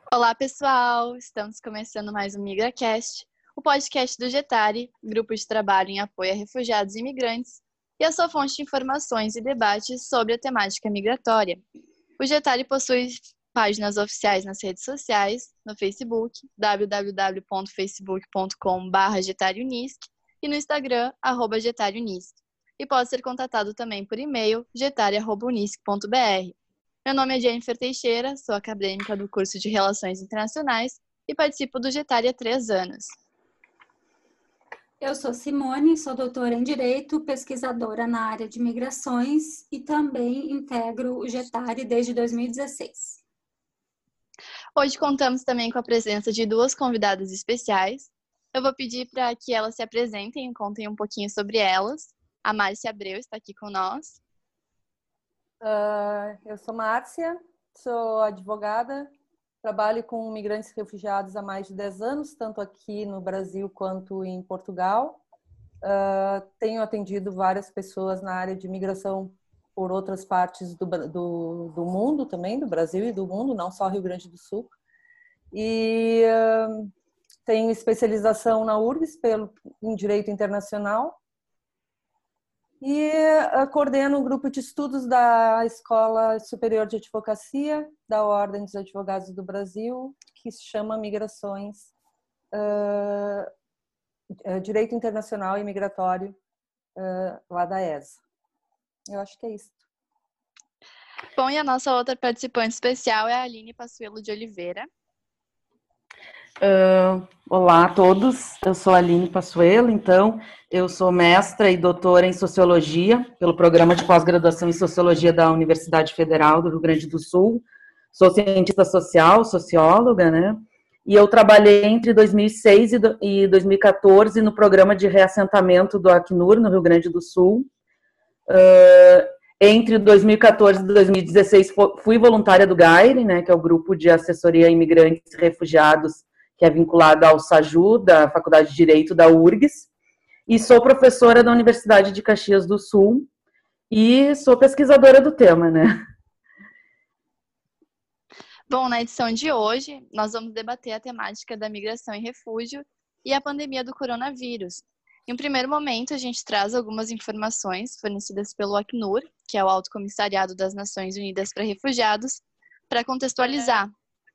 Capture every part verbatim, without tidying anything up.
Olá, pessoal! Estamos começando mais um MigraCast, o podcast do Getari, grupo de trabalho em apoio a refugiados e imigrantes, e a sua fonte de informações e debates sobre a temática migratória. O Getari possui páginas oficiais nas redes sociais, no Facebook, w w w ponto facebook ponto com barra getariunisc, e no Instagram, arroba getariunisc. E pode ser contatado também por e-mail, getari arroba unisc ponto b r. Meu nome é Jennifer Teixeira, sou acadêmica do curso de Relações Internacionais e participo do Getari há três anos. Eu sou Simone, sou doutora em Direito, pesquisadora na área de migrações e também integro o Getari desde dois mil e dezesseis. Hoje contamos também com a presença de duas convidadas especiais. Eu vou pedir para que elas se apresentem e contem um pouquinho sobre elas. A Márcia Abreu está aqui com nós. Uh, eu sou Márcia, sou advogada, trabalho com migrantes e refugiados há mais de dez anos, tanto aqui no Brasil quanto em Portugal. Uh, tenho atendido várias pessoas na área de migração por outras partes do, do, do mundo também, do Brasil e do mundo, não só Rio Grande do Sul. E uh, tenho especialização na U R G S pelo, em Direito Internacional. E uh, coordeno um grupo de estudos da Escola Superior de Advocacia, da Ordem dos Advogados do Brasil, que se chama Migrações, uh, Direito Internacional e Migratório, uh, lá da E S A. Eu acho que é isso. Bom, e a nossa outra participante especial é a Aline Passuelo de Oliveira. Uh, olá a todos, eu sou a Aline Passuelo, então eu sou mestra e doutora em Sociologia pelo Programa de Pós-Graduação em Sociologia da Universidade Federal do Rio Grande do Sul, sou cientista social, socióloga, né, e eu trabalhei entre dois mil e seis e dois mil e quatorze no Programa de Reassentamento do Acnur, no Rio Grande do Sul. Uh, entre dois mil e quatorze e dois mil e dezesseis fui voluntária do GAIRE, né, que é o Grupo de Assessoria a Imigrantes e Refugiados, que é vinculada ao SAJU, da Faculdade de Direito da U R G S, e sou professora da Universidade de Caxias do Sul, e sou pesquisadora do tema, né? Bom, na edição de hoje, nós vamos debater a temática da migração e refúgio e a pandemia do coronavírus. Em um primeiro momento, a gente traz algumas informações fornecidas pelo Acnur, que é o Alto Comissariado das Nações Unidas para Refugiados, para contextualizar.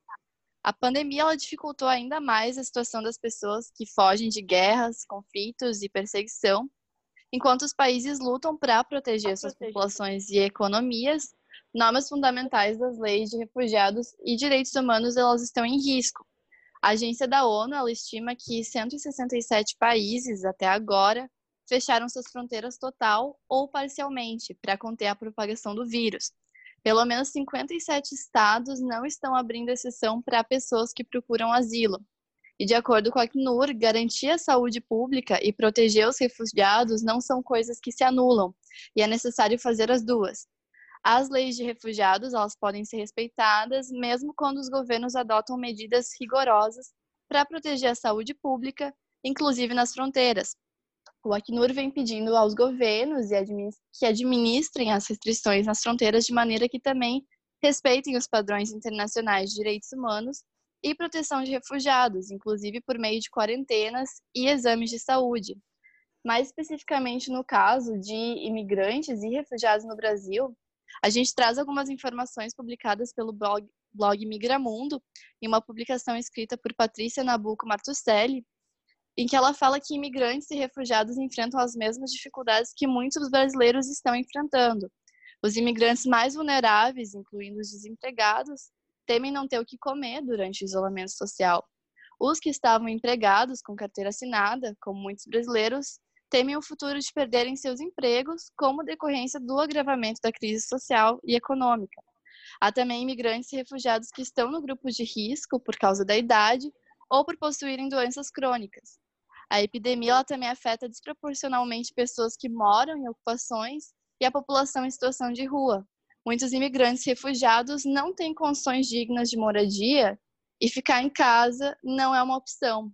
A pandemia ela dificultou ainda mais a situação das pessoas que fogem de guerras, conflitos e perseguição, enquanto os países lutam para proteger suas populações e economias. Normas fundamentais das leis de refugiados e direitos humanos elas estão em risco. A agência da ONU ela estima que cento e sessenta e sete países, até agora, fecharam suas fronteiras total ou parcialmente para conter a propagação do vírus. Pelo menos cinquenta e sete estados não estão abrindo exceção para pessoas que procuram asilo. E de acordo com a Acnur, garantir a saúde pública e proteger os refugiados não são coisas que se anulam, e é necessário fazer as duas. As leis de refugiados elas podem ser respeitadas mesmo quando os governos adotam medidas rigorosas para proteger a saúde pública, inclusive nas fronteiras. O Acnur vem pedindo aos governos que administrem as restrições nas fronteiras de maneira que também respeitem os padrões internacionais de direitos humanos e proteção de refugiados, inclusive por meio de quarentenas e exames de saúde. Mais especificamente no caso de imigrantes e refugiados no Brasil, a gente traz algumas informações publicadas pelo blog, blog Migramundo, em uma publicação escrita por Patrícia Nabuco Martuscelli, em que ela fala que imigrantes e refugiados enfrentam as mesmas dificuldades que muitos brasileiros estão enfrentando. Os imigrantes mais vulneráveis, incluindo os desempregados, temem não ter o que comer durante o isolamento social. Os que estavam empregados com carteira assinada, como muitos brasileiros, temem o futuro de perderem seus empregos como decorrência do agravamento da crise social e econômica. Há também imigrantes e refugiados que estão no grupo de risco por causa da idade ou por possuírem doenças crônicas. A epidemia ela também afeta desproporcionalmente pessoas que moram em ocupações e a população em situação de rua. Muitos imigrantes e refugiados não têm condições dignas de moradia e ficar em casa não é uma opção.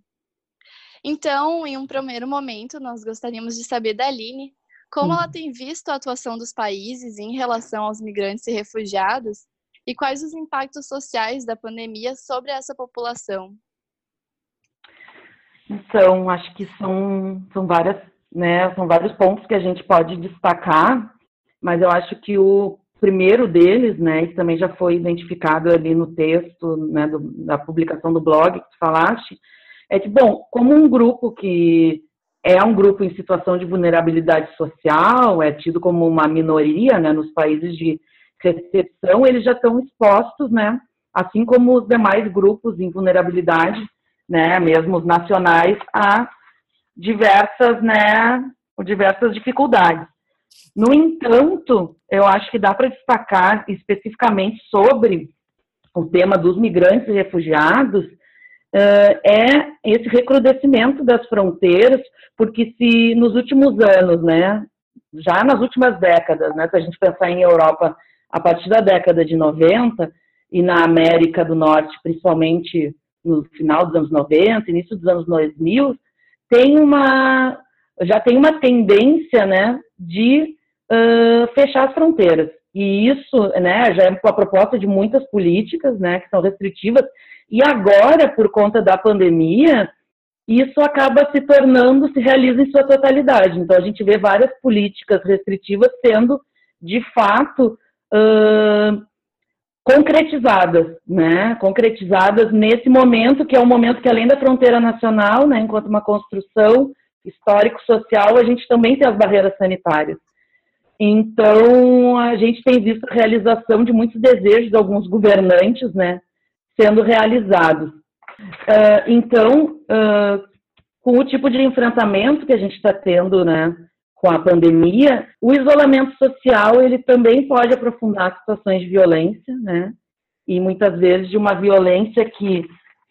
Então, em um primeiro momento, nós gostaríamos de saber da Aline como ela tem visto a atuação dos países em relação aos migrantes e refugiados E quais os impactos sociais da pandemia sobre essa população? Então, acho que são, são, várias, né, são vários pontos que a gente pode destacar, mas eu acho que o primeiro deles, né, isso também já foi identificado ali no texto, né, do, da publicação do blog que tu falaste, é que, bom, como um grupo que é um grupo em situação de vulnerabilidade social, é tido como uma minoria, né, nos países de recepção, eles já estão expostos, né, assim como os demais grupos em vulnerabilidade, né, mesmo os nacionais, a diversas, né, diversas dificuldades. No entanto, eu acho que dá para destacar especificamente sobre o tema dos migrantes e refugiados, uh, é esse recrudescimento das fronteiras, porque se nos últimos anos, né, já nas últimas décadas, né, se a gente pensar em Europa a partir da década de noventa, e na América do Norte, principalmente no final dos anos noventa, início dos anos dois mil, tem uma, já tem uma tendência, né, de uh, fechar as fronteiras. E isso, né, já é a proposta de muitas políticas, né, que são restritivas, e agora, por conta da pandemia, isso acaba se tornando, se realiza em sua totalidade. Então, a gente vê várias políticas restritivas sendo, de fato, uh, concretizadas, né? Concretizadas nesse momento, que é um momento que, além da fronteira nacional, né, enquanto uma construção histórico-social, a gente também tem as barreiras sanitárias. Então, a gente tem visto a realização de muitos desejos de alguns governantes, né, sendo realizados. Uh, então, uh, com o tipo de enfrentamento que a gente está tendo, né, com a pandemia, o isolamento social, ele também pode aprofundar situações de violência, né? E muitas vezes de uma violência que,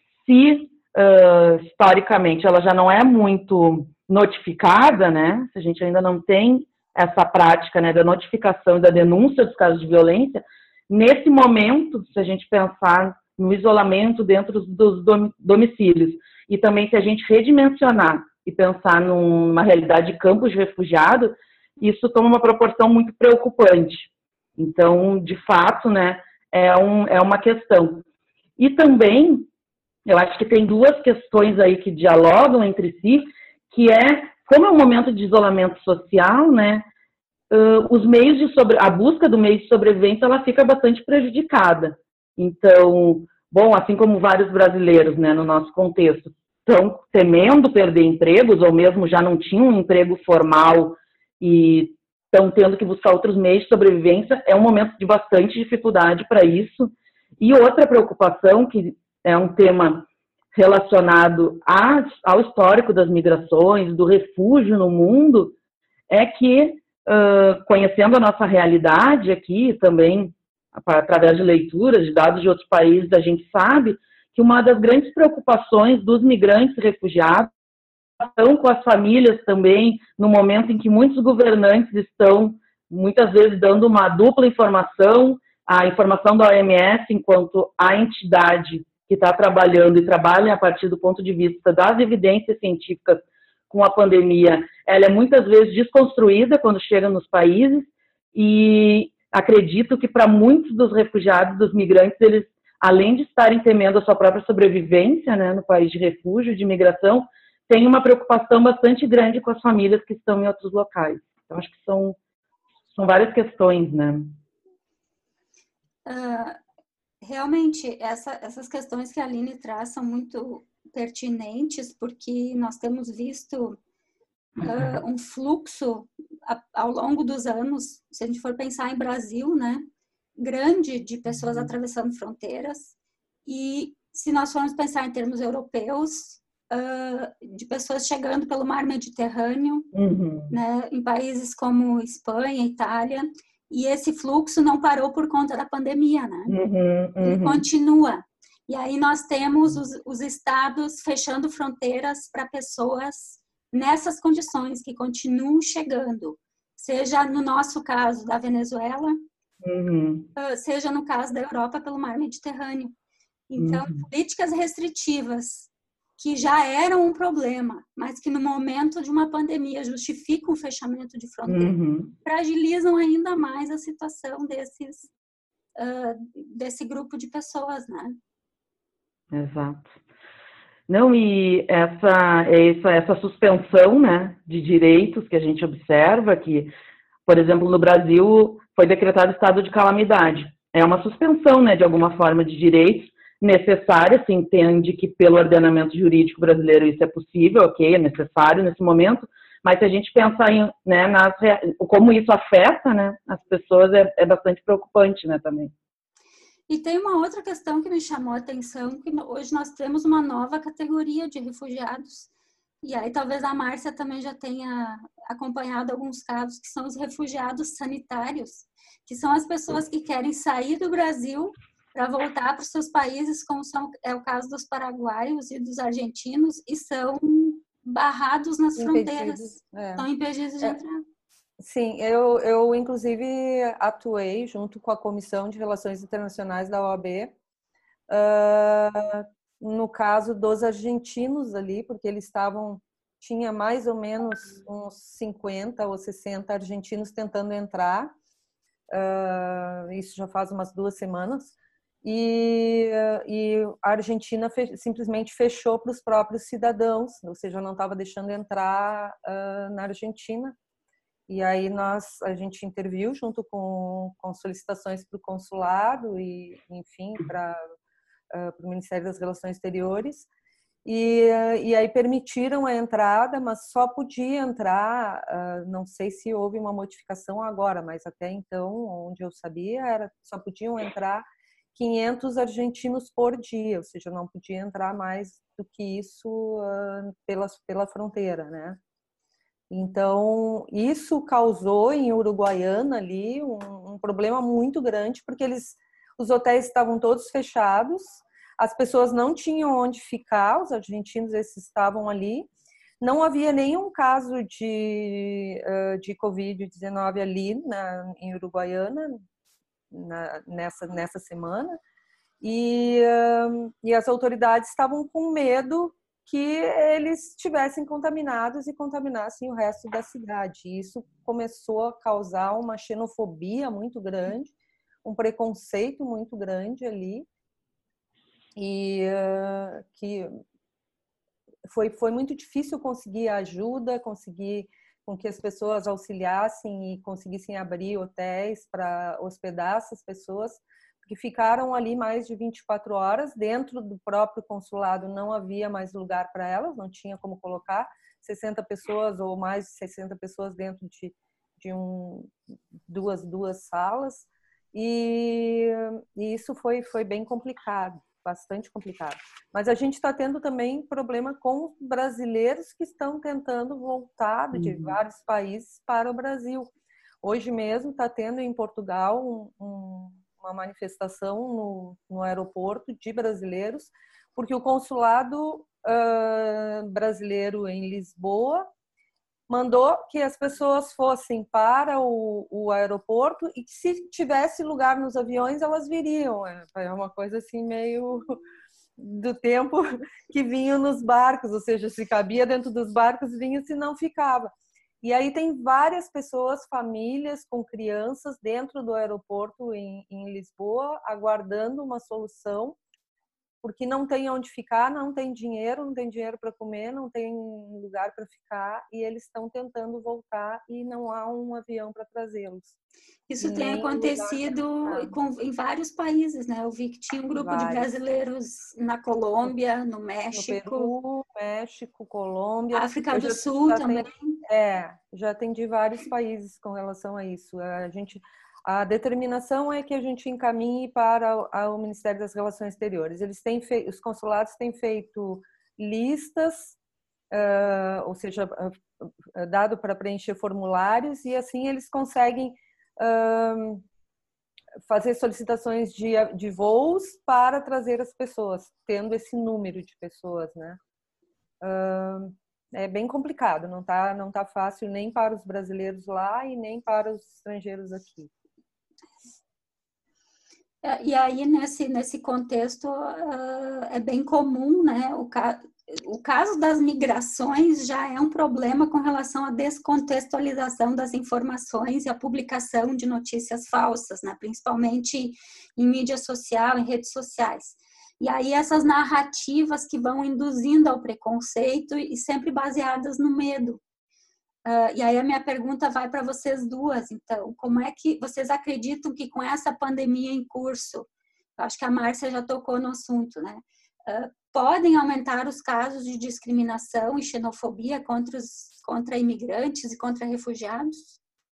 se uh, historicamente ela já não é muito notificada, né? Se a gente ainda não tem essa prática, né, da notificação e da denúncia dos casos de violência, nesse momento, se a gente pensar no isolamento dentro dos domicílios, e também se a gente redimensionar e pensar numa realidade de campos de refugiados, isso toma uma proporção muito preocupante. Então, de fato, né, é, um, é uma questão. E também, eu acho que tem duas questões aí que dialogam entre si, que é, como é um momento de isolamento social, né, uh, os meios de sobre, a busca do meio de sobrevivência, ela fica bastante prejudicada. Então, bom, assim como vários brasileiros, né, no nosso contexto, estão temendo perder empregos, ou mesmo já não tinham um emprego formal e estão tendo que buscar outros meios de sobrevivência, é um momento de bastante dificuldade para isso. E outra preocupação, que é um tema relacionado a, ao histórico das migrações, do refúgio no mundo, é que, uh, conhecendo a nossa realidade aqui, também através de leituras, de dados de outros países, a gente sabe que uma das grandes preocupações dos migrantes e refugiados estão com as famílias também, no momento em que muitos governantes estão, muitas vezes, dando uma dupla informação, a informação da O M S, enquanto a entidade que está trabalhando e trabalha a partir do ponto de vista das evidências científicas com a pandemia, ela é muitas vezes desconstruída quando chega nos países, e acredito que para muitos dos refugiados, dos migrantes, eles, além de estarem temendo a sua própria sobrevivência, né, no país de refúgio, de imigração, tem uma preocupação bastante grande com as famílias que estão em outros locais. Então, acho que são, são várias questões, né? Uh, realmente, essa, essas questões que a Aline traz são muito pertinentes, porque nós temos visto uh, um fluxo a, ao longo dos anos, se a gente for pensar em Brasil, né, grande de pessoas atravessando fronteiras, e se nós formos pensar em termos europeus, uh, de pessoas chegando pelo mar Mediterrâneo, uhum. né, em países como Espanha, Itália, e esse fluxo não parou por conta da pandemia, né? Uhum, uhum. Ele continua. E aí nós temos os, os estados fechando fronteiras para pessoas nessas condições, que continuam chegando, seja no nosso caso da Venezuela, uhum. seja no caso da Europa pelo mar Mediterrâneo. Então, uhum. políticas restritivas que já eram um problema, mas que no momento de uma pandemia justificam o fechamento de fronteiras, uhum. fragilizam ainda mais a situação desses, uh, desse grupo de pessoas, né? Exato. Não, e essa, essa, essa suspensão, né, de direitos que a gente observa, que, por exemplo, no Brasil foi decretado estado de calamidade. É uma suspensão, né, de alguma forma, de direitos necessária, se entende que pelo ordenamento jurídico brasileiro isso é possível, ok, é necessário nesse momento, mas se a gente pensar em, né, nas, como isso afeta, né, as pessoas, é, é bastante preocupante, né, também. E tem uma outra questão que me chamou a atenção, que hoje nós temos uma nova categoria de refugiados, e aí talvez a Márcia também já tenha acompanhado alguns casos, que são os refugiados sanitários, que são as pessoas que querem sair do Brasil para voltar para os seus países, como são, é o caso dos paraguaios e dos argentinos, e são barrados nas Impedidos, fronteiras, é. São impedidos de É. entrar. Sim, eu, eu inclusive atuei junto com a Comissão de Relações Internacionais da O A B, uh, no caso dos argentinos ali, porque eles estavam, tinha mais ou menos uns cinquenta ou sessenta argentinos tentando entrar, uh, isso já faz umas duas semanas, e, e a Argentina fe, simplesmente fechou para os próprios cidadãos, ou seja, não estava deixando entrar uh, na Argentina. E aí nós, a gente interviu junto com, com solicitações para o consulado e, enfim, para uh, o Ministério das Relações Exteriores. E, e aí permitiram a entrada, mas só podia entrar, uh, não sei se houve uma modificação agora, mas até então, onde eu sabia, era, só podiam entrar quinhentos argentinos por dia, ou seja, não podia entrar mais do que isso uh, pela, pela fronteira, né? Então, isso causou em Uruguaiana ali um, um problema muito grande, porque eles, os hotéis estavam todos fechados, as pessoas não tinham onde ficar, os argentinos esses estavam ali, não havia nenhum caso de, de covid dezenove ali na, em Uruguaiana na, nessa, nessa semana, e, e as autoridades estavam com medo que eles estivessem contaminados e contaminassem o resto da cidade. E isso começou a causar uma xenofobia muito grande, um preconceito muito grande ali, e uh, que foi, foi muito difícil conseguir ajuda, conseguir com que as pessoas auxiliassem e conseguissem abrir hotéis para hospedar essas pessoas, que ficaram ali mais de vinte e quatro horas. Dentro do próprio consulado não havia mais lugar para elas, não tinha como colocar sessenta pessoas ou mais de sessenta pessoas dentro de, de um, duas, duas salas, e, e isso foi, foi bem complicado, bastante complicado. Mas a gente está tendo também problema com brasileiros que estão tentando voltar de uhum. vários países para o Brasil. Hoje mesmo está tendo em Portugal um, um uma manifestação no, no aeroporto de brasileiros, porque o consulado uh, brasileiro em Lisboa mandou que as pessoas fossem para o, o aeroporto e que se tivesse lugar nos aviões, elas viriam. É uma coisa assim meio do tempo que vinham nos barcos, ou seja, se cabia dentro dos barcos, vinha, se não ficava. E aí tem várias pessoas, famílias com crianças dentro do aeroporto em, em Lisboa, aguardando uma solução, porque não tem onde ficar, não tem dinheiro, não tem dinheiro para comer, não tem lugar para ficar, e eles estão tentando voltar e não há um avião para trazê-los. Isso e tem acontecido com, em vários países, né? Eu vi que tinha um grupo vários. de brasileiros na Colômbia, no México. No Peru, México, Colômbia. África do Sul também. Tem, é, já atendi vários países com relação a isso. A gente... A determinação é que a gente encaminhe para o Ministério das Relações Exteriores. Eles têm feito, os consulados têm feito listas, uh, ou seja, uh, dado para preencher formulários, e assim eles conseguem uh, fazer solicitações de, de voos para trazer as pessoas, tendo esse número de pessoas, né? Uh, é bem complicado, não tá, não tá fácil nem para os brasileiros lá e nem para os estrangeiros aqui. E aí, nesse, nesse contexto, uh, é bem comum, né, o, o caso das migrações já é um problema com relação à descontextualização das informações e a publicação de notícias falsas, né? Principalmente em mídia social, em redes sociais. E aí essas narrativas que vão induzindo ao preconceito e sempre baseadas no medo. Uh, e aí a minha pergunta vai para vocês duas, então, como é que vocês acreditam que com essa pandemia em curso, eu acho que a Márcia já tocou no assunto, né? Uh, podem aumentar os casos de discriminação e xenofobia contra, os, contra imigrantes e contra refugiados?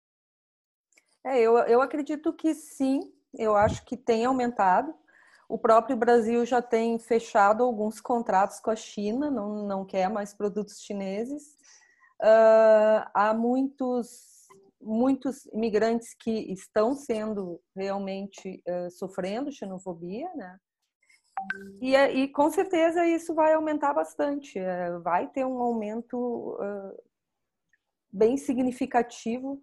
É, eu, eu acredito que sim, eu acho que tem aumentado. O próprio Brasil já tem fechado alguns contratos com a China, não, não quer mais produtos chineses. Uh, há muitos, muitos imigrantes que estão sendo realmente uh, sofrendo xenofobia, né? E, e com certeza isso vai aumentar bastante, uh, vai ter um aumento uh, bem significativo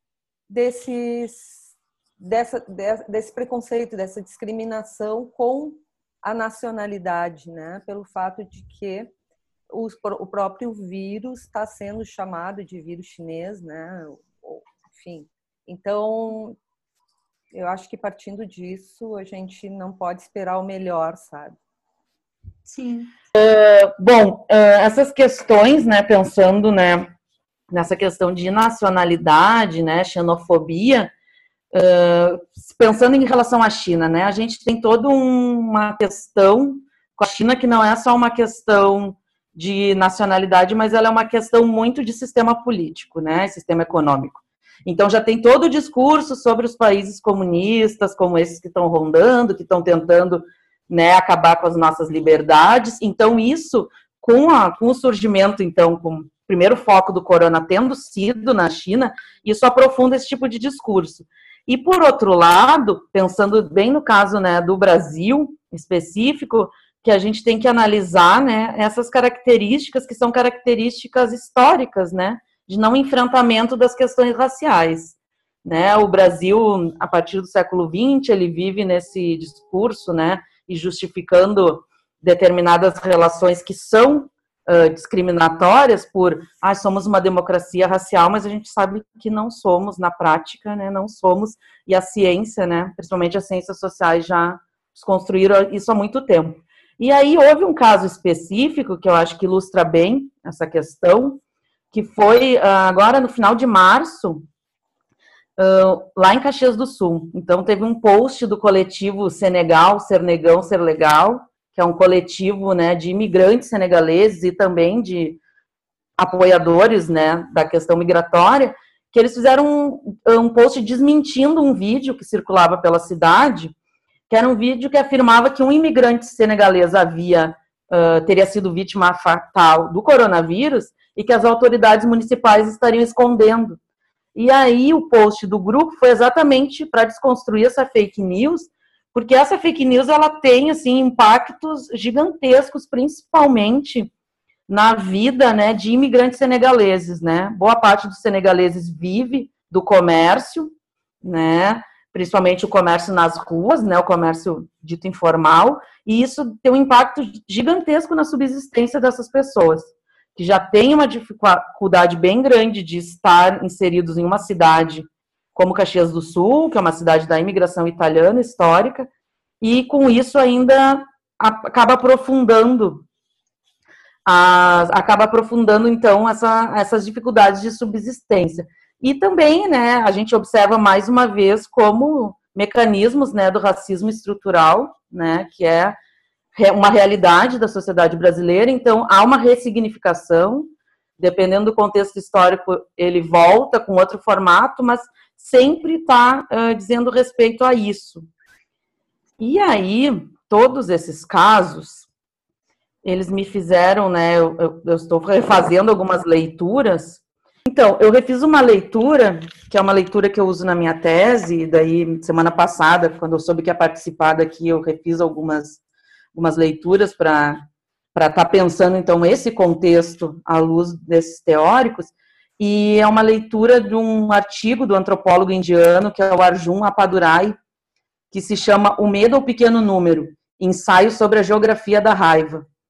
desses, dessa, de, desse preconceito, dessa discriminação com a nacionalidade, né? Pelo fato de que o próprio vírus está sendo chamado de vírus chinês, né? Enfim, então eu acho que partindo disso a gente não pode esperar o melhor, sabe? Sim. Uh, bom, uh, essas questões, né? Pensando, né? Nessa questão de nacionalidade, né? Xenofobia, uh, pensando em relação à China, né? A gente tem toda uma questão com a China que não é só uma questão de nacionalidade, mas ela é uma questão muito de sistema político, né, sistema econômico. Então já tem todo o discurso sobre os países comunistas, como esses que estão rondando, que estão tentando, né, acabar com as nossas liberdades. Então isso, com, a, com o surgimento, então, com o primeiro foco do corona tendo sido na China, isso aprofunda esse tipo de discurso. E por outro lado, pensando bem no caso, né, do Brasil específico, que a gente tem que analisar, né, essas características que são características históricas, né, de não enfrentamento das questões raciais, né. O Brasil, a partir do século vinte, ele vive nesse discurso, né, e justificando determinadas relações que são uh, discriminatórias por, ah, somos uma democracia racial, mas a gente sabe que não somos na prática, né, não somos, e a ciência, né, principalmente as ciências sociais já desconstruíram isso há muito tempo. E aí houve um caso específico, que eu acho que ilustra bem essa questão, que foi agora no final de março, lá em Caxias do Sul. Então teve um post do coletivo Senegal, Ser Negão, Ser Legal, que é um coletivo, né, de imigrantes senegaleses e também de apoiadores, né, da questão migratória, que eles fizeram um, um post desmentindo um vídeo que circulava pela cidade, que era um vídeo que afirmava que um imigrante senegalês havia, uh, teria sido vítima fatal do coronavírus e que as autoridades municipais estariam escondendo. E aí o post do grupo foi exatamente para desconstruir essa fake news, porque essa fake news ela tem assim, impactos gigantescos, principalmente na vida, né, de imigrantes senegaleses, né? Boa parte dos senegaleses vive do comércio, né? Principalmente o comércio nas ruas, né, o comércio dito informal, e isso tem um impacto gigantesco na subsistência dessas pessoas, que já têm uma dificuldade bem grande de estar inseridos em uma cidade como Caxias do Sul, que é uma cidade da imigração italiana histórica, e com isso ainda acaba aprofundando, a, acaba aprofundando então essa, essas dificuldades de subsistência. E também, né, a gente observa mais uma vez como mecanismos, né, do racismo estrutural, né, que é uma realidade da sociedade brasileira. Então, há uma ressignificação, dependendo do contexto histórico, ele volta com outro formato, mas sempre está uh, dizendo respeito a isso. E aí, todos esses casos, eles me fizeram, né, eu, eu, eu estou refazendo algumas leituras. Então, eu refiz uma leitura, que é uma leitura que eu uso na minha tese, e daí, semana passada, quando eu soube que ia participar daqui, eu refiz algumas, algumas leituras para para estar pensando, então, esse contexto à luz desses teóricos, e é uma leitura de um artigo do antropólogo indiano, que é o Arjun Appadurai, que se chama O Medo ao Pequeno Número, ensaio sobre a geografia da raiva.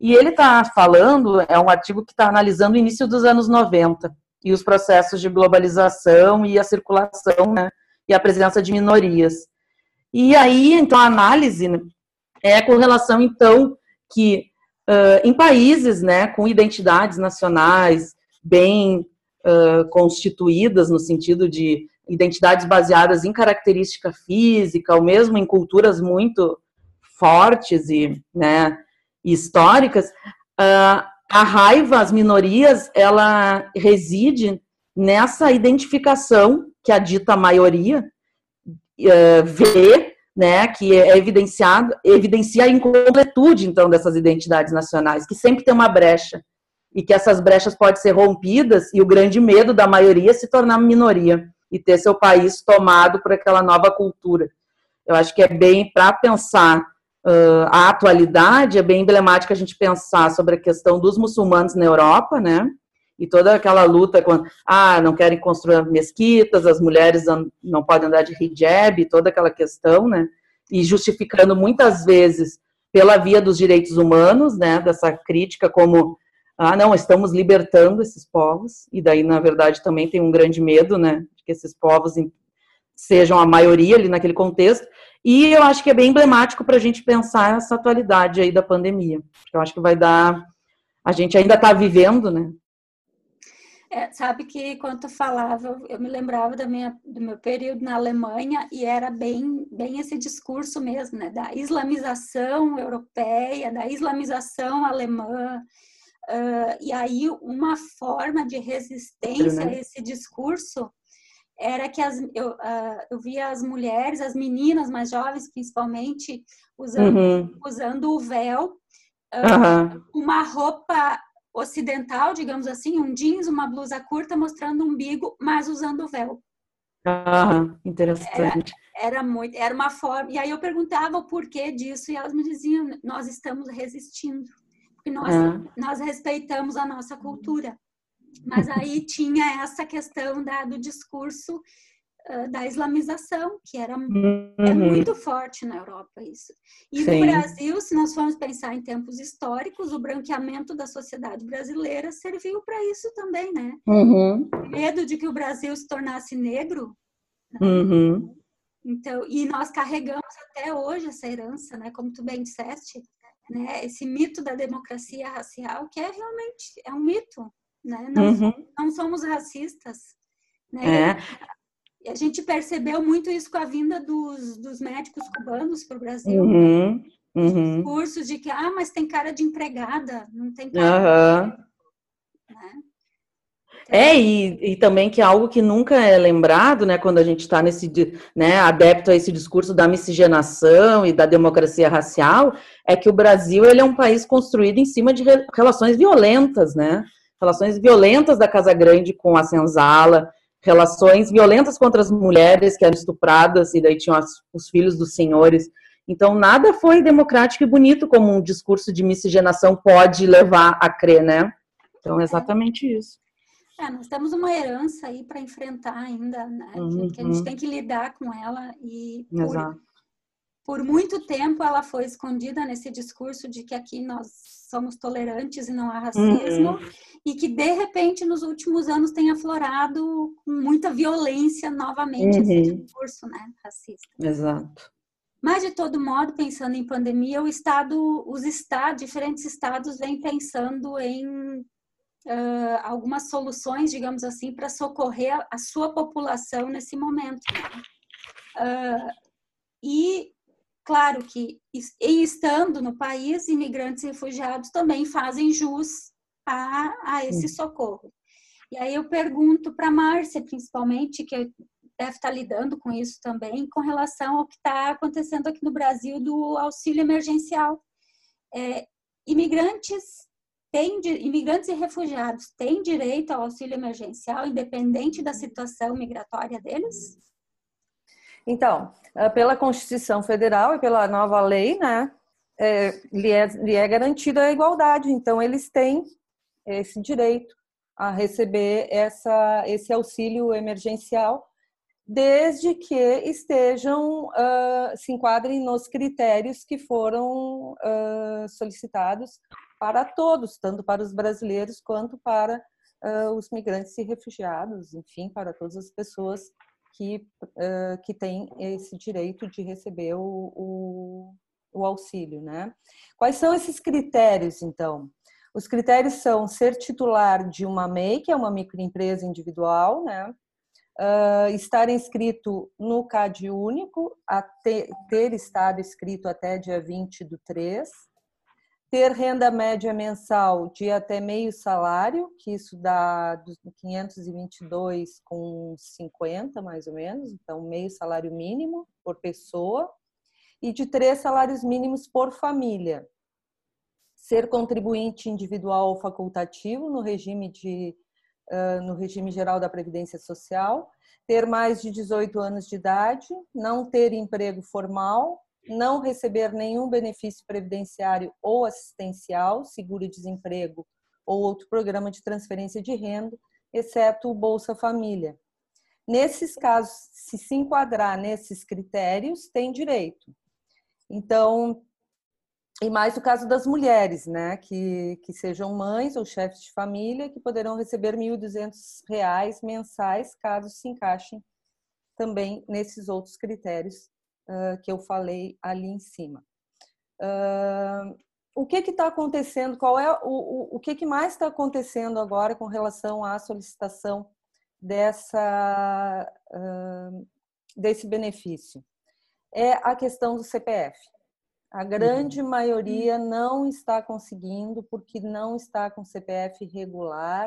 E ele está falando, é um artigo que está analisando o início dos anos noventa e os processos de globalização e a circulação, né, e a presença de minorias. E aí, então, a análise, né, é com relação, então, que uh, em países, né, com identidades nacionais bem uh, constituídas, no sentido de identidades baseadas em característica física, ou mesmo em culturas muito fortes e, né, históricas, uh, a raiva às minorias, ela reside nessa identificação que a dita maioria uh, vê, né, que é evidenciado, evidencia a incompletude, então, dessas identidades nacionais, que sempre tem uma brecha, e que essas brechas podem ser rompidas, e o grande medo da maioria é se tornar minoria, e ter seu país tomado por aquela nova cultura. Eu acho que é bem, para pensar Uh, a atualidade, é bem emblemática a gente pensar sobre a questão dos muçulmanos na Europa, né, e toda aquela luta com, ah, não querem construir mesquitas, as mulheres não podem andar de hijab, toda aquela questão, né, e justificando muitas vezes pela via dos direitos humanos, né, dessa crítica como, ah, não, estamos libertando esses povos, e daí, na verdade, também tem um grande medo, né, de que esses povos sejam a maioria ali naquele contexto. E eu acho que é bem emblemático para a gente pensar essa atualidade aí da pandemia. Porque eu acho que vai dar... A gente ainda está vivendo, né? É, sabe que quando tu falava, eu me lembrava da minha, do meu período na Alemanha e era bem, bem esse discurso mesmo, né? Da islamização europeia, da islamização alemã. Uh, e aí uma forma de resistência a esse discurso era que as, eu, uh, eu via as mulheres, as meninas mais jovens, principalmente, usando, uhum. usando o véu, uh, uhum. uma roupa ocidental, digamos assim, um jeans, uma blusa curta, mostrando o umbigo, mas usando o véu. Ah, interessante. Era, era, muito, era uma forma... E aí eu perguntava o porquê disso, e elas me diziam, nós estamos resistindo, porque nós, ah. nós respeitamos a nossa cultura. Mas aí tinha essa questão da, do discurso uh, da islamização, que era uhum. é muito forte na Europa isso. E Sim. no Brasil, se nós formos pensar em tempos históricos, o branqueamento da sociedade brasileira serviu para isso também, né? Uhum. Medo de que o Brasil se tornasse negro. Né? Uhum. Então, e nós carregamos até hoje essa herança, né? Como tu bem disseste, né? Esse mito da democracia racial, que é realmente é um mito. Né? Não, uhum. não somos racistas. Né? É. E a gente percebeu muito isso com a vinda dos, dos médicos cubanos para o Brasil. Uhum. Uhum. Discursos de que, ah, mas tem cara de empregada, não tem cara de... Né? Então, é, e, e também que é algo que nunca é lembrado, né, quando a gente está nesse, né, adepto a esse discurso da miscigenação e da democracia racial, é que o Brasil, ele é um país construído em cima de relações violentas, né, relações violentas da Casa Grande com a senzala, relações violentas contra as mulheres que eram estupradas, e daí tinham as, os filhos dos senhores. Então, nada foi democrático e bonito como um discurso de miscigenação pode levar a crer, né? Então, é exatamente isso. É, nós temos uma herança aí para enfrentar ainda, né? Uhum. Que a gente tem que lidar com ela e por, Exato. por muito tempo ela foi escondida nesse discurso de que aqui nós somos tolerantes e não há racismo, uhum. e que de repente nos últimos anos tem aflorado com muita violência novamente uhum. esse discurso, né, racista. Exato. Mas de todo modo, pensando em pandemia, o estado, os estados, diferentes estados vêm pensando em Uh, algumas soluções, digamos assim, para socorrer a, a sua população nesse momento. Né? Uh, e, claro que, em estando no país, imigrantes e refugiados também fazem jus a, a esse socorro. E aí eu pergunto para a Márcia, principalmente, que deve estar lidando com isso também, com relação ao que está acontecendo aqui no Brasil do auxílio emergencial. É, imigrantes Tem, imigrantes e refugiados têm direito ao auxílio emergencial, independente da situação migratória deles? Então, pela Constituição Federal e pela nova lei, né, é, lhe, é, lhe é garantida a igualdade. Então, eles têm esse direito a receber essa, esse auxílio emergencial, desde que estejam, uh, se enquadrem nos critérios que foram uh, solicitados para todos, tanto para os brasileiros quanto para uh, os migrantes e refugiados, enfim, para todas as pessoas que, uh, que têm esse direito de receber o, o, o auxílio, né? Quais são esses critérios, então? Os critérios são ser titular de uma M E I, que é uma microempresa individual, né? Uh, estar inscrito no CAD único, a ter, ter estado inscrito até dia vinte do três, ter renda média mensal de até meio salário, que isso dá quinhentos e vinte e dois com cinquenta, mais ou menos, então meio salário mínimo por pessoa, e de três salários mínimos por família. Ser contribuinte individual ou facultativo no regime de Uh, no regime geral da Previdência Social, ter mais de dezoito anos de idade, não ter emprego formal, não receber nenhum benefício previdenciário ou assistencial, seguro-desemprego ou outro programa de transferência de renda, exceto o Bolsa Família. Nesses casos, se se enquadrar nesses critérios, tem direito. Então, e mais o caso das mulheres, né, que, que sejam mães ou chefes de família, que poderão receber mil e duzentos reais mensais, caso se encaixem também nesses outros critérios uh, que eu falei ali em cima. Uh, o que está acontecendo? Qual é o, o, o que, que mais está acontecendo agora com relação à solicitação dessa, uh, desse benefício? É a questão do C P F. A grande maioria não está conseguindo porque não está com C P F regular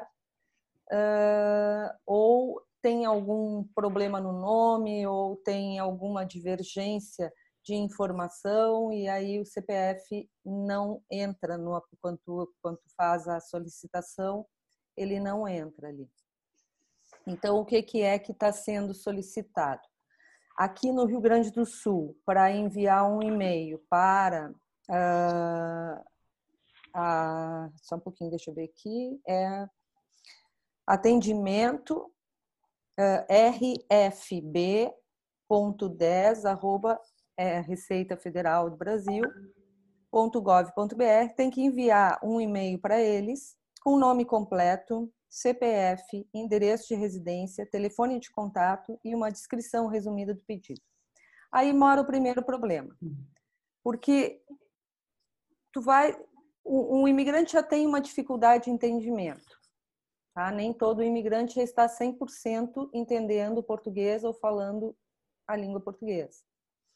uh, ou tem algum problema no nome ou tem alguma divergência de informação e aí o C P F não entra no, quando, quando faz a solicitação, ele não entra ali. Então, o que, que é que está sendo solicitado? Aqui no Rio Grande do Sul, para enviar um e-mail para... Uh, uh, só um pouquinho, deixa eu ver aqui. É atendimento uh, r f b ponto dez arroba é, Receita Federal do Brasil ponto gov ponto br. Tem que enviar um e-mail para eles com nome completo, C P F, endereço de residência, telefone de contato e uma descrição resumida do pedido. Aí mora o primeiro problema. Porque tu vai, um imigrante já tem uma dificuldade de entendimento. Tá? Nem todo imigrante já está cem por cento entendendo português ou falando a língua portuguesa.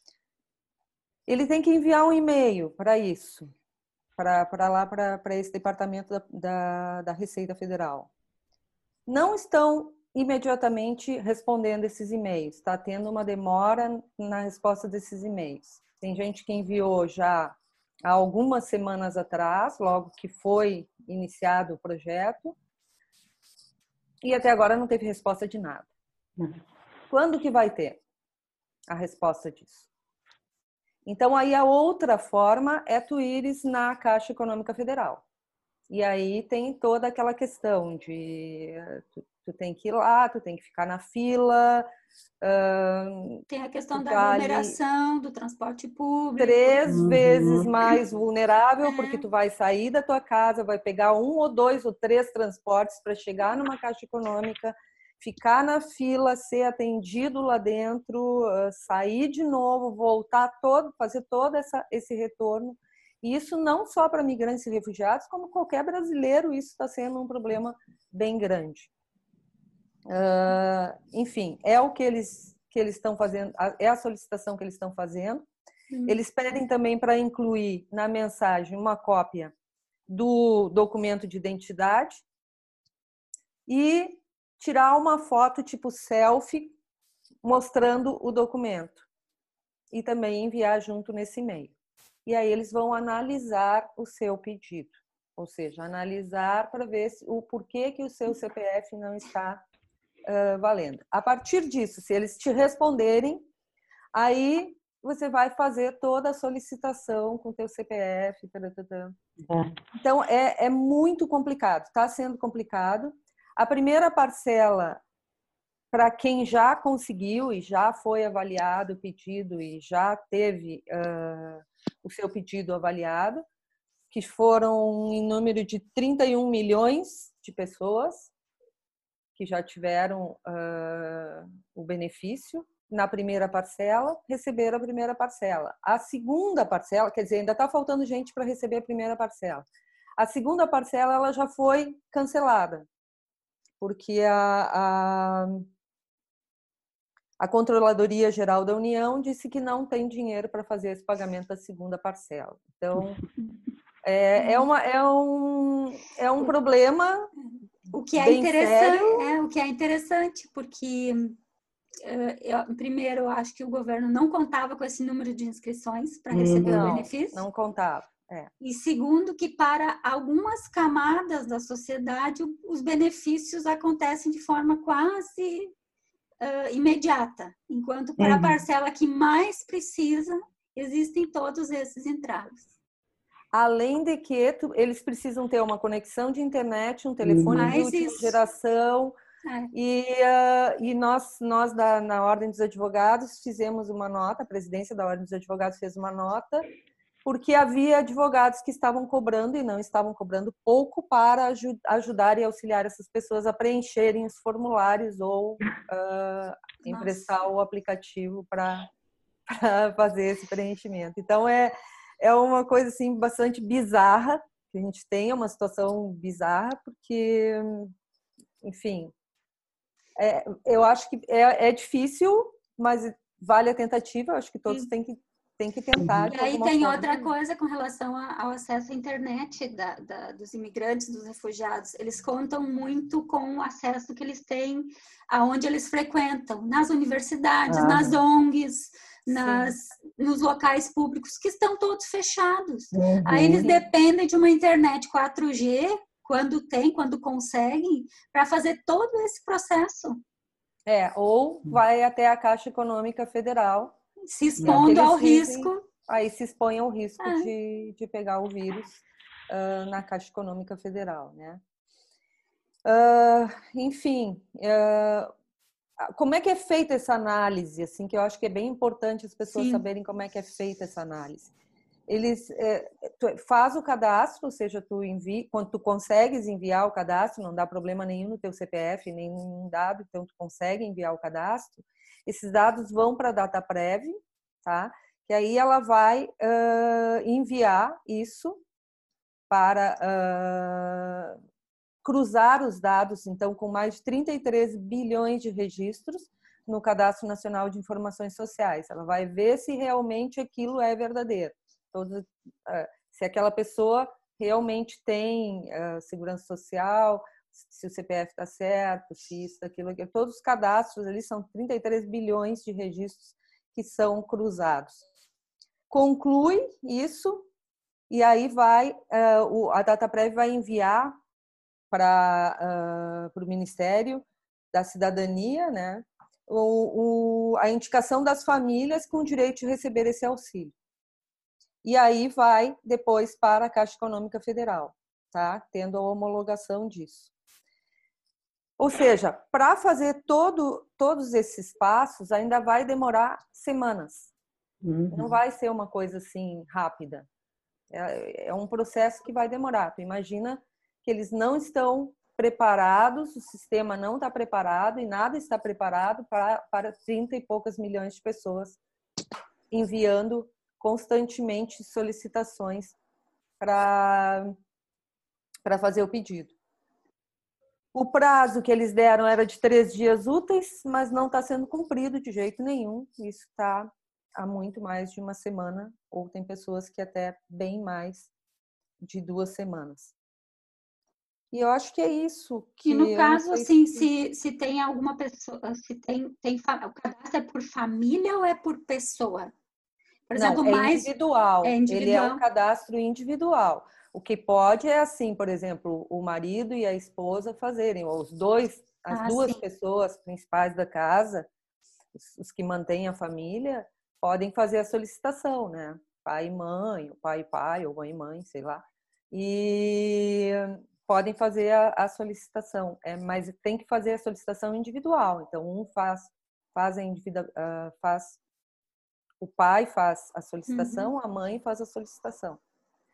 Ele tem que enviar um e-mail para isso, para lá, para esse departamento da, da, da Receita Federal. Não estão imediatamente respondendo esses e-mails, está tendo uma demora na resposta desses e-mails. Tem gente que enviou já há algumas semanas atrás, logo que foi iniciado o projeto, e até agora não teve resposta de nada. Quando que vai ter a resposta disso? Então, aí a outra forma é tu ires na Caixa Econômica Federal. E aí tem toda aquela questão de tu, tu tem que ir lá, tu tem que ficar na fila. Uh, tem a questão da aglomeração, ali, do transporte público. Três uhum. vezes mais vulnerável, é. Porque tu vai sair da tua casa, vai pegar um ou dois ou três transportes para chegar numa Caixa Econômica, ficar na fila, ser atendido lá dentro, uh, sair de novo, voltar todo, fazer todo essa, esse retorno. E isso não só para migrantes e refugiados, como qualquer brasileiro, isso está sendo um problema bem grande. Uh, enfim, é o que eles que eles estão fazendo, é a solicitação que eles estão fazendo. Hum. Eles pedem também para incluir na mensagem uma cópia do documento de identidade e tirar uma foto tipo selfie mostrando o documento e também enviar junto nesse e-mail. E aí eles vão analisar o seu pedido, ou seja, analisar para ver se, o porquê que o seu C P F não está uh, valendo. A partir disso, se eles te responderem, aí você vai fazer toda a solicitação com o teu C P F. Taratata. Então, é, é muito complicado, está sendo complicado. A primeira parcela, para quem já conseguiu e já foi avaliado o pedido e já teve uh, o seu pedido avaliado, que foram em número de trinta e um milhões de pessoas que já tiveram uh, o benefício. Na primeira parcela, receberam a primeira parcela. A segunda parcela, quer dizer, ainda está faltando gente para receber a primeira parcela. A segunda parcela ela já foi cancelada, porque a, a, a Controladoria Geral da União disse que não tem dinheiro para fazer esse pagamento da segunda parcela. Então, é, é, uma, é, um, é um problema o que é bem interessante, sério. É, o que é interessante, porque... Eu, primeiro, eu acho que o governo não contava com esse número de inscrições para receber não, o benefício. Não contava. É. E segundo, que para algumas camadas da sociedade os benefícios acontecem de forma quase uh, imediata, enquanto para uhum. a parcela que mais precisa existem todos esses entraves. Além de que tu, eles precisam ter uma conexão de internet, um telefone uhum. de última isso. geração. É. E, uh, e nós, nós da, na Ordem dos Advogados fizemos uma nota, a presidência da Ordem dos Advogados fez uma nota, porque havia advogados que estavam cobrando e não estavam cobrando pouco para aj- ajudar e auxiliar essas pessoas a preencherem os formulários ou uh, emprestar o aplicativo para fazer esse preenchimento. Então, é, é uma coisa assim, bastante bizarra que a gente tem, é uma situação bizarra, porque, enfim... É, eu acho que é, é difícil, mas vale a tentativa. Eu acho que todos têm que, têm que tentar. E aí tem forma. Outra coisa com relação ao acesso à internet da, da, dos imigrantes, dos refugiados. Eles contam muito com o acesso que eles têm aonde eles frequentam, nas universidades, ah. nas O N Gs, nas, nos locais públicos, que estão todos fechados. Uhum. Aí eles dependem de uma internet quatro G, quando tem, quando conseguem, para fazer todo esse processo. É, ou vai até a Caixa Econômica Federal. Se expondo ao dizem, risco. Aí se expõe ao risco é. de, de pegar o vírus uh, na Caixa Econômica Federal, né? Uh, enfim, uh, como é que é feita essa análise? Assim, que eu acho que é bem importante as pessoas Sim. saberem como é que é feita essa análise. Eles é, tu faz o cadastro, ou seja, tu envia, quando tu consegues enviar o cadastro, não dá problema nenhum no teu C P F, nenhum dado, então tu consegue enviar o cadastro. Esses dados vão para a DataPrev, tá? Que aí ela vai uh, enviar isso para uh, cruzar os dados, então, com mais de trinta e três bilhões de registros no Cadastro Nacional de Informações Sociais. Ela vai ver se realmente aquilo é verdadeiro. Todo, uh, se aquela pessoa realmente tem uh, segurança social, se o C P F está certo, se isso, aquilo, aquilo. Todos os cadastros ali são trinta e três bilhões de registros que são cruzados. Conclui isso e aí vai, uh, o, a DataPrev vai enviar para uh, o Ministério da Cidadania, né, o, o, a indicação das famílias com direito de receber esse auxílio. E aí vai depois para a Caixa Econômica Federal, tá? Tendo a homologação disso. Ou seja, para fazer todo, todos esses passos ainda vai demorar semanas. Uhum. Não vai ser uma coisa assim rápida. É, é um processo que vai demorar. Tu imagina que eles não estão preparados, o sistema não está preparado e nada está preparado para, para trinta e poucas milhões de pessoas enviando constantemente solicitações para para fazer o pedido. O prazo que eles deram era de três dias úteis, mas não está sendo cumprido de jeito nenhum. Isso está há muito mais de uma semana, ou tem pessoas que até bem mais de duas semanas. E eu acho que é isso. Que e no caso, assim, se, se tem alguma pessoa, se tem, tem o cadastro é por família ou é por pessoa? Por exemplo, não, é mais individual. É individual. Ele é um cadastro individual. O que pode é assim, por exemplo, o marido e a esposa fazerem, ou os dois, as ah, duas sim. pessoas principais da casa, os, os que mantêm a família, podem fazer a solicitação, né? Pai e mãe, ou pai e pai, ou mãe e mãe, sei lá. E podem fazer a, a solicitação, é, mas tem que fazer a solicitação individual. Então, um faz, faz, a individu, uh, faz o pai faz a solicitação, uhum. a mãe faz a solicitação.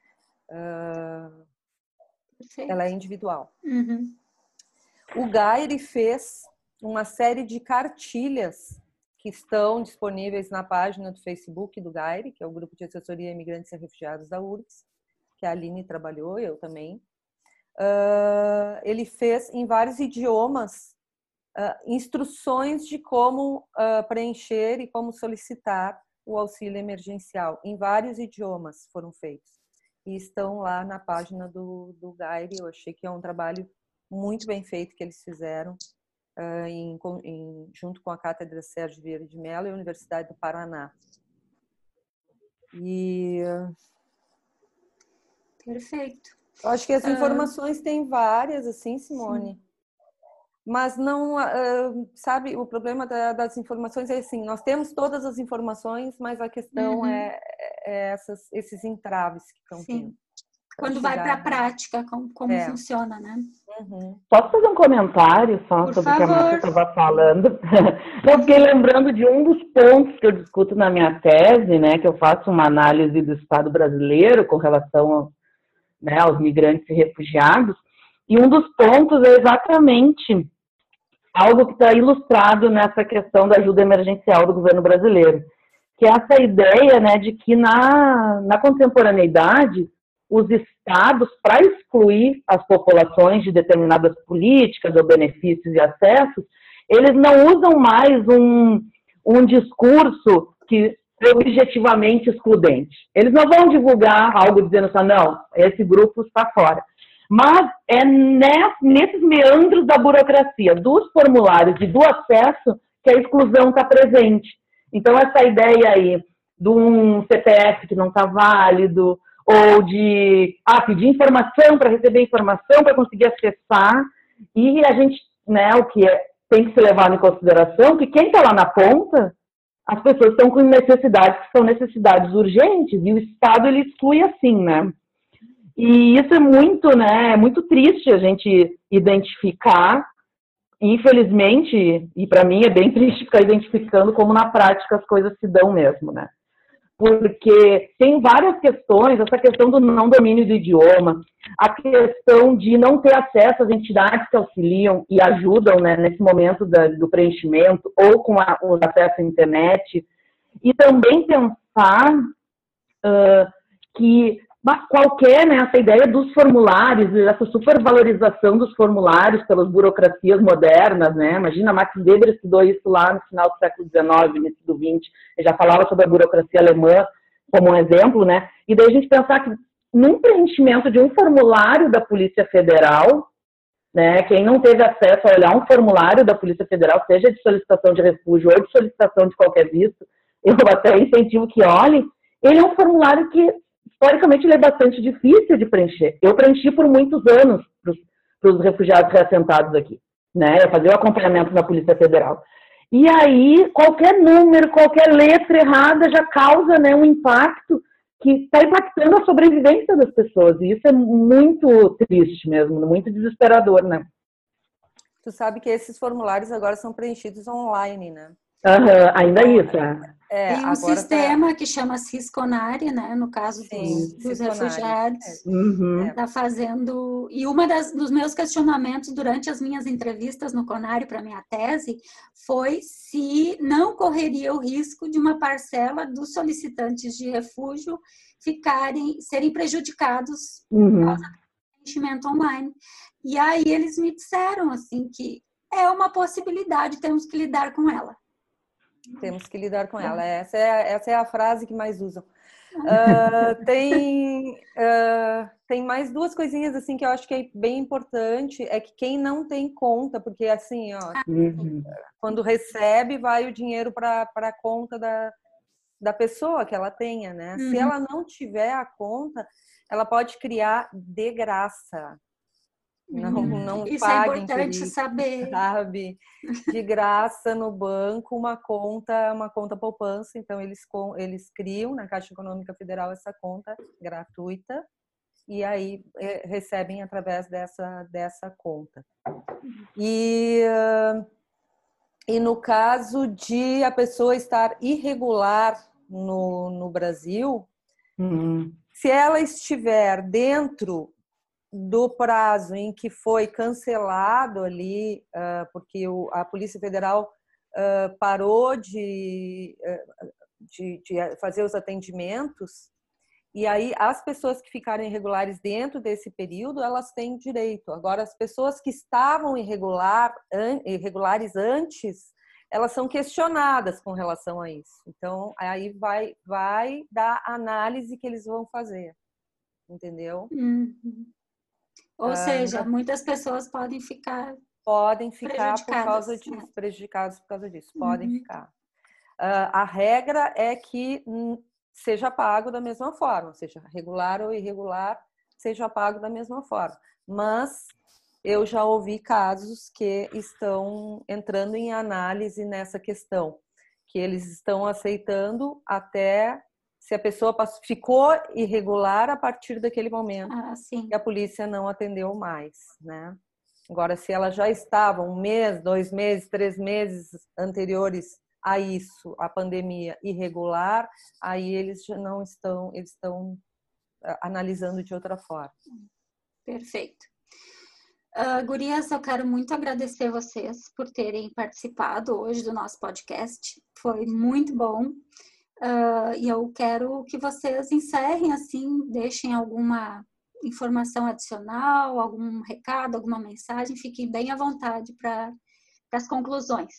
Uh, Perfeito. ela é individual. Uhum. O Gaire fez uma série de cartilhas que estão disponíveis na página do Facebook do Gaire, que é o Grupo de Assessoria a Imigrantes e Refugiados da U R G S, que a Aline trabalhou, eu também. Uh, ele fez em vários idiomas uh, instruções de como uh, preencher e como solicitar o auxílio emergencial. Em vários idiomas foram feitos. E estão lá na página do, do Gaire. Eu achei que é um trabalho muito bem feito que eles fizeram uh, em, em, junto com a Cátedra Sérgio Vieira de Mello e a Universidade do Paraná. E... Perfeito. Eu acho que as informações uh, têm várias, assim, Simone. Sim. Mas não, uh, sabe, o problema da, das informações é assim, nós temos todas as informações, mas a questão uhum. é, é essas, esses entraves que estão Sim. tendo. Quando vai para a prática, como, como é. funciona, né? Uhum. Posso fazer um comentário só Por sobre o favor. que a Márcia estava falando? Eu fiquei lembrando de um dos pontos que eu discuto na minha tese, né, que eu faço uma análise do Estado brasileiro com relação ao, né, aos migrantes e refugiados, e um dos pontos é exatamente algo que está ilustrado nessa questão da ajuda emergencial do governo brasileiro, que é essa ideia, né, de que na, na contemporaneidade os estados, para excluir as populações de determinadas políticas ou benefícios e acessos, eles não usam mais um, um discurso que é objetivamente excludente. Eles não vão divulgar algo dizendo assim, não, esse grupo está fora. Mas é nesses meandros da burocracia, dos formulários e do acesso, que a exclusão está presente. Então, essa ideia aí de um C P F que não está válido, ou de ah, pedir informação para receber informação, para conseguir acessar, e a gente, né, o que é, tem que ser levado em consideração, que quem está lá na ponta, as pessoas estão com necessidades que são necessidades urgentes, e o Estado, ele exclui assim, né? E isso é muito, né, é muito triste a gente identificar, infelizmente, e para mim é bem triste ficar identificando como na prática as coisas se dão mesmo, né? Porque tem várias questões, essa questão do não domínio do idioma, a questão de não ter acesso às entidades que auxiliam e ajudam, né, nesse momento da, do preenchimento, ou com a, o acesso à internet, e também pensar uh, que qualquer, né, essa ideia dos formulários, essa supervalorização dos formulários pelas burocracias modernas, né, imagina, Max Weber estudou isso lá no final do século dezenove, início do vinte, ele já falava sobre a burocracia alemã como um exemplo, né, e daí a gente pensar que num preenchimento de um formulário da Polícia Federal, né, quem não teve acesso a olhar um formulário da Polícia Federal, seja de solicitação de refúgio ou de solicitação de qualquer visto, eu até incentivo que olhem, ele é um formulário que historicamente, ele é bastante difícil de preencher. Eu preenchi por muitos anos para os refugiados reassentados aqui, né? Eu fazia o acompanhamento na Polícia Federal. E aí, qualquer número, qualquer letra errada já causa, né, um impacto que está impactando a sobrevivência das pessoas. E isso é muito triste mesmo, muito desesperador, né? Tu sabe que esses formulários agora são preenchidos online, né? Uhum, ainda é isso, é. É, tem um sistema tá... que chama Sisconari, né? No caso Sim, dos, dos refugiados, é. Uhum. Tá fazendo. E uma das, dos meus questionamentos durante as minhas entrevistas no Conari para minha tese foi se não correria o risco de uma parcela dos solicitantes de refúgio ficarem, serem prejudicados uhum. por causa do preenchimento online. E aí eles me disseram assim que é uma possibilidade, temos que lidar com ela. Temos que lidar com ela. Essa é, essa é a frase que mais usam. Uh, tem, uh, tem mais duas coisinhas assim que eu acho que é bem importante. É que quem não tem conta, porque assim, ó, uhum. quando recebe, vai o dinheiro para a conta da, da pessoa que ela tenha, né? Uhum. Se ela não tiver a conta, ela pode criar de graça. Não, não Isso paguem é importante por isso, saber, sabe? De graça no banco uma conta, uma conta poupança. Então eles eles criam na Caixa Econômica Federal essa conta gratuita e aí é, recebem através dessa dessa conta. E e no caso de a pessoa estar irregular no, no Brasil, uhum. se ela estiver dentro do prazo em que foi cancelado ali, uh, porque o, a Polícia Federal uh, parou de, uh, de, de fazer os atendimentos, e aí as pessoas que ficaram irregulares dentro desse período, elas têm direito. Agora, as pessoas que estavam irregular, an, irregulares antes, elas são questionadas com relação a isso. Então, aí vai, vai dar análise que eles vão fazer, entendeu? Uhum. Ou Ah, seja, muitas pessoas podem ficar podem ficar por causa prejudicadas, disso, né? prejudicados por causa disso, podem Uhum. ficar. Uh, a regra é que hum, seja pago da mesma forma, seja regular ou irregular, seja pago da mesma forma. Mas eu já ouvi casos que estão entrando em análise nessa questão, que eles estão aceitando até se a pessoa ficou irregular a partir daquele momento, ah, sim. que a polícia não atendeu mais, né? Agora, se ela já estava um mês, dois meses, três meses anteriores a isso, a pandemia irregular, aí eles já não estão, eles estão analisando de outra forma. Perfeito. Uh, gurias, eu quero muito agradecer vocês por terem participado hoje do nosso podcast. Foi muito bom. Uh, e eu quero que vocês encerrem assim, deixem alguma informação adicional, algum recado, alguma mensagem. Fiquem bem à vontade para as conclusões.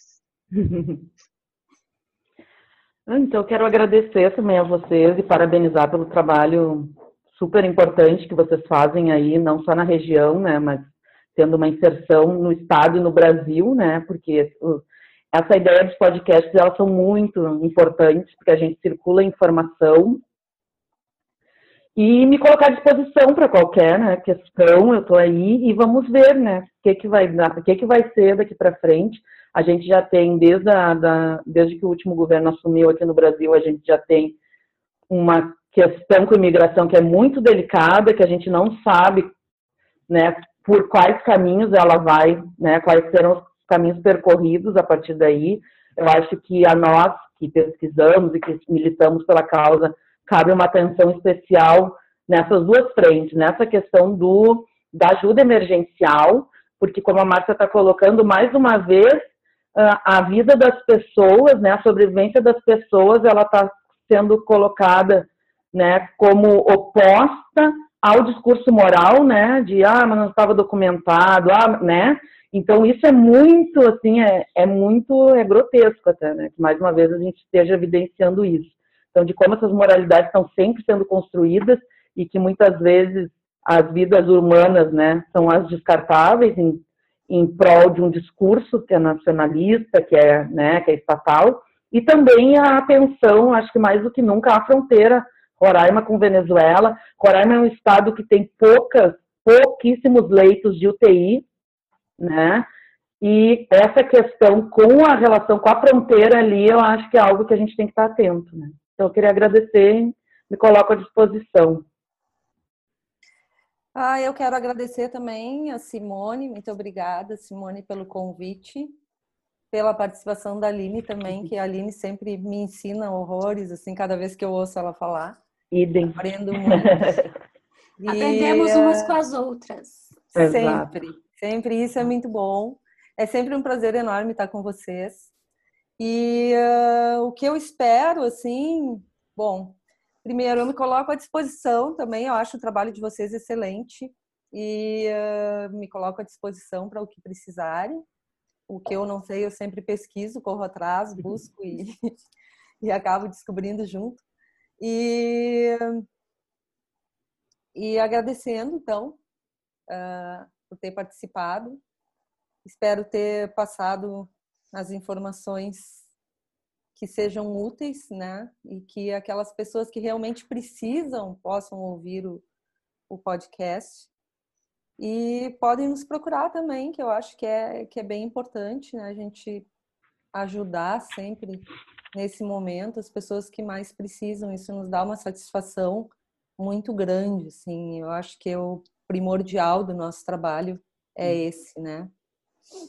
Então, eu quero agradecer também a vocês e parabenizar pelo trabalho super importante que vocês fazem aí, não só na região, né, mas tendo uma inserção no estado e no Brasil, né, porque essa ideia dos podcasts, elas são muito importantes, porque a gente circula informação e me colocar à disposição para qualquer, né, questão, eu estou aí e vamos ver, né, o que que vai dar, o que que vai ser daqui para frente. A gente já tem, desde, a, da, desde que o último governo assumiu aqui no Brasil, a gente já tem uma questão com a imigração que é muito delicada, que a gente não sabe, né, por quais caminhos ela vai, né, quais serão os caminhos percorridos a partir daí. Eu acho que a nós, que pesquisamos e que militamos pela causa, cabe uma atenção especial nessas duas frentes, nessa questão do, da ajuda emergencial, porque, como a Márcia está colocando, mais uma vez, a vida das pessoas, né, a sobrevivência das pessoas, ela está sendo colocada, né, como oposta ao discurso moral, né, de, ah, mas não estava documentado, ah, né, então isso é muito, assim, é, é muito, é grotesco até, né, que mais uma vez a gente esteja evidenciando isso. Então, de como essas moralidades estão sempre sendo construídas e que muitas vezes as vidas humanas, né, são as descartáveis em, em prol de um discurso que é nacionalista, que é, né, que é estatal, e também a atenção, acho que mais do que nunca, à fronteira Roraima com Venezuela. Roraima é um estado que tem poucas, pouquíssimos leitos de U T I, né? E essa questão com a relação com a fronteira ali, eu acho que é algo que a gente tem que estar atento, né? Então, eu queria agradecer, me coloco à disposição. Ah, eu quero agradecer também a Simone, muito obrigada, Simone, pelo convite, pela participação da Aline também, que a Aline sempre me ensina horrores, assim, cada vez que eu ouço ela falar. Idem. Aprendo muito. E, aprendemos umas com as outras. Sempre, sempre, isso é muito bom. É sempre um prazer enorme estar com vocês. E uh, o que eu espero, assim, bom, primeiro eu me coloco à disposição também, eu acho o trabalho de vocês excelente e uh, me coloco à disposição para o que precisarem. O que eu não sei, eu sempre pesquiso, corro atrás, busco e, e acabo descobrindo junto. E, e agradecendo, então, uh, por ter participado. Espero ter passado as informações que sejam úteis, né? E que aquelas pessoas que realmente precisam possam ouvir o, o podcast. E podem nos procurar também, que eu acho que é, que é bem importante, né? A gente ajudar sempre nesse momento as pessoas que mais precisam. Isso nos dá uma satisfação muito grande, assim. Eu acho que é o primordial do nosso trabalho é esse, né?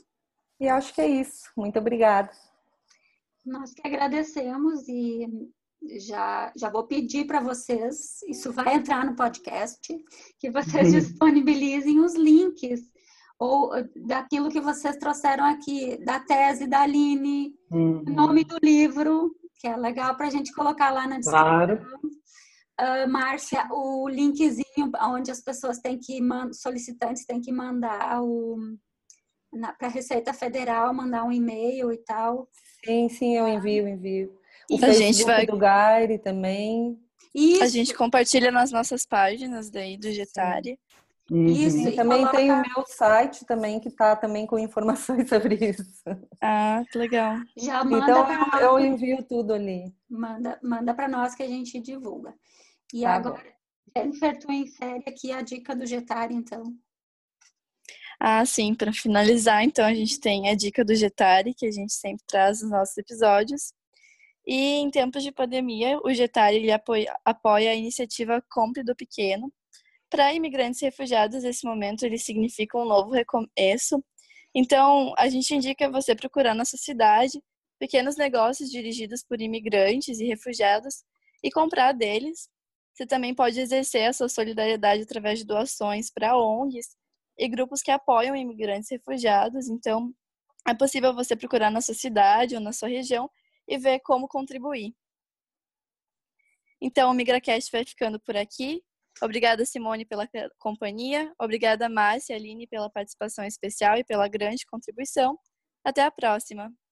E acho que é isso. Muito obrigada. Nós que agradecemos e já, já vou pedir para vocês, isso vai entrar no podcast, que vocês disponibilizem os links ou daquilo que vocês trouxeram aqui, da tese da Aline, uhum. o nome do livro, que é legal para a gente colocar lá na descrição. Claro. Uh, Márcia, o linkzinho onde as pessoas têm que, solicitantes têm que mandar para a Receita Federal, mandar um e-mail e tal. Sim, sim, eu envio, envio. O a Facebook gente vai... do Gaire também. Isso. A gente compartilha nas nossas páginas daí do Getari. Uhum. Isso, e também coloca... tem o meu site também, que está também com informações sobre isso. Ah, que legal. Já manda então, pra... eu, eu envio tudo ali. Manda, manda para nós que a gente divulga. E tá agora, Jennifer, tu insere aqui a dica do Getari, então. Ah, sim, para finalizar, então, a gente tem a dica do Getari, que a gente sempre traz nos nossos episódios. E em tempos de pandemia, o Getari ele apoia, apoia a iniciativa Compre do Pequeno. Para imigrantes e refugiados, esse momento ele significa um novo recomeço. Então, a gente indica você procurar na sua cidade pequenos negócios dirigidos por imigrantes e refugiados e comprar deles. Você também pode exercer a sua solidariedade através de doações para O N Gs e grupos que apoiam imigrantes e refugiados. Então, é possível você procurar na sua cidade ou na sua região e ver como contribuir. Então, o MigraCast vai ficando por aqui. Obrigada, Simone, pela companhia. Obrigada, Márcia e Aline, pela participação especial e pela grande contribuição. Até a próxima!